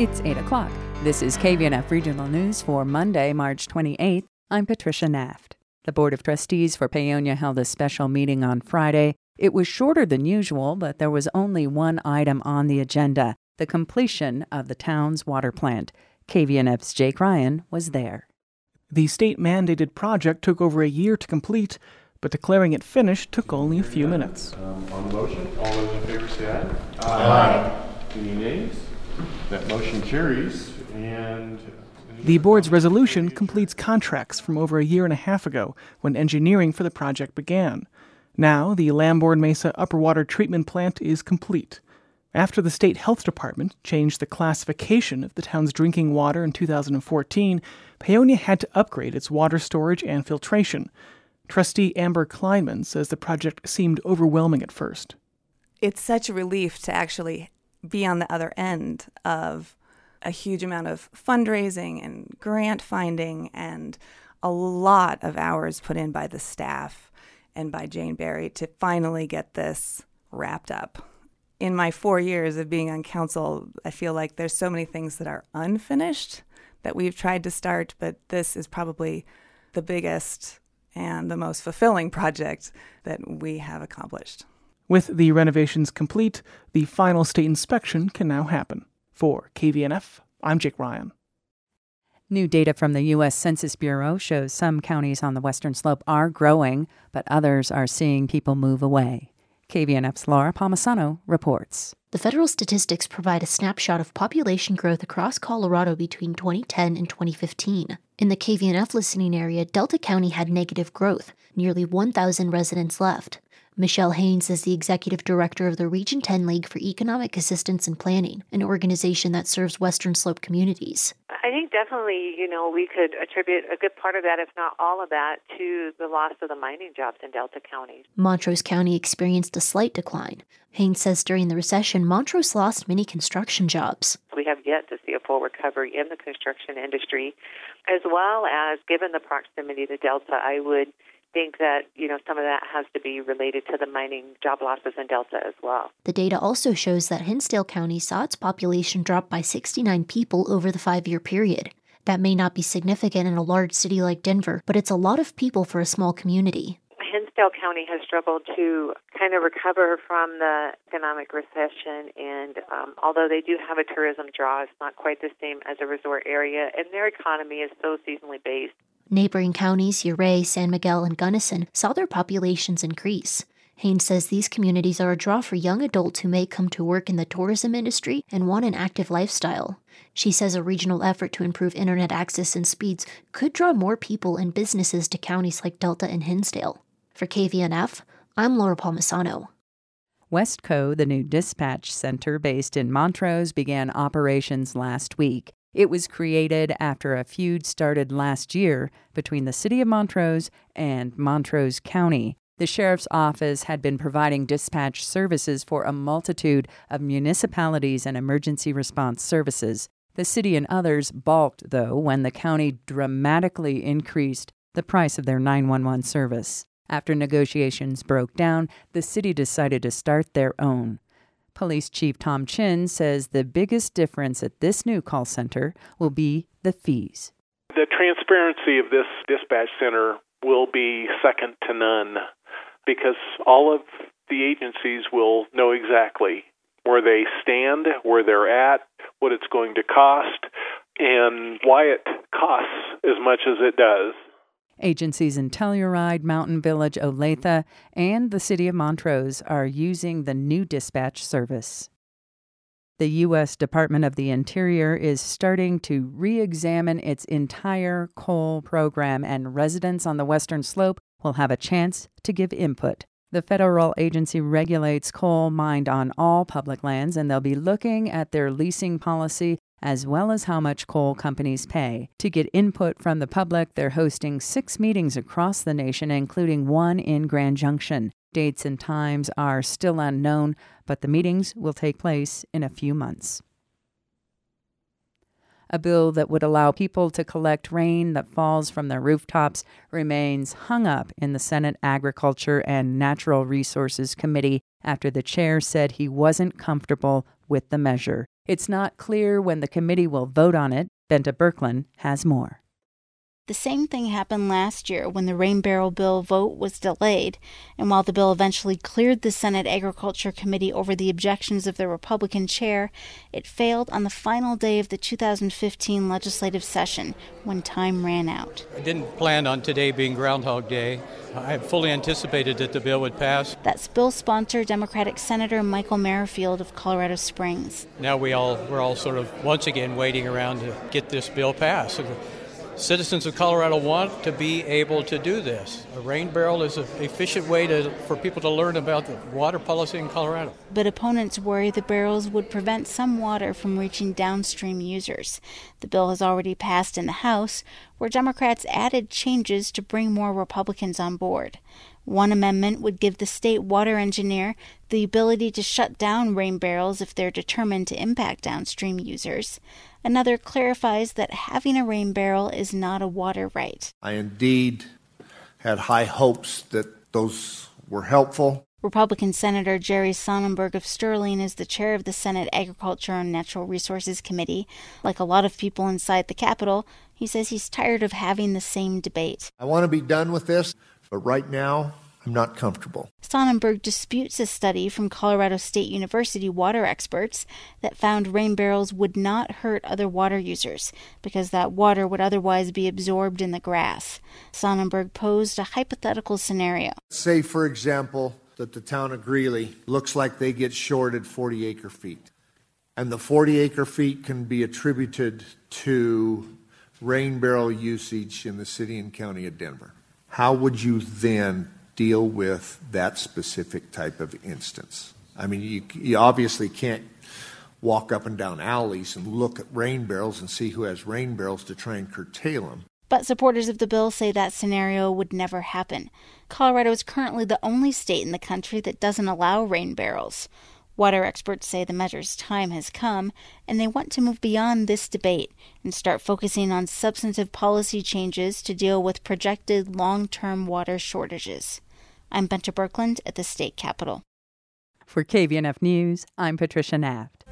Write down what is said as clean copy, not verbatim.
It's 8 o'clock. This is KVNF Regional News for Monday, March 28th. I'm Patricia Naft. The Board of Trustees for Paonia held a special meeting on Friday. It was shorter than usual, but there was only one item on the agenda, the completion of the town's water plant. KVNF's Jake Ryan was there. The state-mandated project took over a year to complete, but declaring it finished took only a few minutes. On the motion, all those in favor say aye. Aye. Any nays? That motion carries. And the board's resolution completes contracts from over a year and a half ago when engineering for the project began. Now, the Lamborn Mesa Upper Water Treatment Plant is complete. After the state health department changed the classification of the town's drinking water in 2014, Paonia had to upgrade its water storage and filtration. Trustee Amber Kleinman says the project seemed overwhelming at first. It's such a relief to actually be on the other end of a huge amount of fundraising and grant finding and a lot of hours put in by the staff and by Jane Barry to finally get this wrapped up. In my 4 years of being on council, I feel like there's so many things that are unfinished that we've tried to start, but this is probably the biggest and the most fulfilling project that we have accomplished. With the renovations complete, the final state inspection can now happen. For KVNF, I'm Jake Ryan. New data from the U.S. Census Bureau shows some counties on the Western Slope are growing, but others are seeing people move away. KVNF's Laura Palmisano reports. The federal statistics provide a snapshot of population growth across Colorado between 2010 and 2015. In the KVNF listening area, Delta County had negative growth. Nearly 1,000 residents left. Michelle Haynes is the executive director of the Region 10 League for Economic Assistance and Planning, an organization that serves Western Slope communities. I think definitely, we could attribute a good part of that, if not all of that, to the loss of the mining jobs in Delta County. Montrose County experienced a slight decline. Haynes says during the recession, Montrose lost many construction jobs. We have yet to see a full recovery in the construction industry, as well as, given the proximity to Delta, I would think that, some of that has to be related to the mining job losses in Delta as well. The data also shows that Hinsdale County saw its population drop by 69 people over the 5-year period. That may not be significant in a large city like Denver, but it's a lot of people for a small community. Hinsdale County has struggled to kind of recover from the economic recession, and although they do have a tourism draw, it's not quite the same as a resort area, and their economy is so seasonally based. Neighboring counties, Uray, San Miguel, and Gunnison saw their populations increase. Haynes says these communities are a draw for young adults who may come to work in the tourism industry and want an active lifestyle. She says a regional effort to improve internet access and speeds could draw more people and businesses to counties like Delta and Hinsdale. For KVNF, I'm Laura Palmisano. Westco, the new dispatch center based in Montrose, began operations last week. It was created after a feud started last year between the city of Montrose and Montrose County. The sheriff's office had been providing dispatch services for a multitude of municipalities and emergency response services. The city and others balked, though, when the county dramatically increased the price of their 911 service. After negotiations broke down, the city decided to start their own. Police Chief Tom Chin says the biggest difference at this new call center will be the fees. The transparency of this dispatch center will be second to none because all of the agencies will know exactly where they stand, where they're at, what it's going to cost, and why it costs as much as it does. Agencies in Telluride, Mountain Village, Olathe, and the city of Montrose are using the new dispatch service. The U.S. Department of the Interior is starting to re-examine its entire coal program, and residents on the Western Slope will have a chance to give input. The federal agency regulates coal mined on all public lands, and they'll be looking at their leasing policy as well as how much coal companies pay. To get input from the public, they're hosting 6 meetings across the nation, including one in Grand Junction. Dates and times are still unknown, but the meetings will take place in a few months. A bill that would allow people to collect rain that falls from their rooftops remains hung up in the Senate Agriculture and Natural Resources Committee after the chair said he wasn't comfortable with the measure. It's not clear when the committee will vote on it. Benta Birkeland has more. The same thing happened last year when the rain barrel bill vote was delayed, and while the bill eventually cleared the Senate Agriculture Committee over the objections of the Republican chair, it failed on the final day of the 2015 legislative session when time ran out. I didn't plan on today being Groundhog Day. I had fully anticipated that the bill would pass. That's bill sponsor Democratic Senator Michael Merrifield of Colorado Springs. Now we're all sort of once again waiting around to get this bill passed. Citizens of Colorado want to be able to do this. A rain barrel is an efficient way for people to learn about the water policy in Colorado. But opponents worry the barrels would prevent some water from reaching downstream users. The bill has already passed in the House, where Democrats added changes to bring more Republicans on board. One amendment would give the state water engineer the ability to shut down rain barrels if they're determined to impact downstream users. Another clarifies that having a rain barrel is not a water right. I indeed had high hopes that those were helpful. Republican Senator Jerry Sonnenberg of Sterling is the chair of the Senate Agriculture and Natural Resources Committee. Like a lot of people inside the Capitol, he says he's tired of having the same debate. I want to be done with this, but right now, I'm not comfortable. Sonnenberg disputes a study from Colorado State University water experts that found rain barrels would not hurt other water users because that water would otherwise be absorbed in the grass. Sonnenberg posed a hypothetical scenario. Say, for example, that the town of Greeley looks like they get shorted 40 acre feet. And the 40 acre feet can be attributed to rain barrel usage in the city and county of Denver. How would you then deal with that specific type of instance? I mean, you obviously can't walk up and down alleys and look at rain barrels and see who has rain barrels to try and curtail them. But supporters of the bill say that scenario would never happen. Colorado is currently the only state in the country that doesn't allow rain barrels. Water experts say the measure's time has come, and they want to move beyond this debate and start focusing on substantive policy changes to deal with projected long-term water shortages. I'm Benta Birkeland at the state capitol. For KVNF News, I'm Patricia Naft.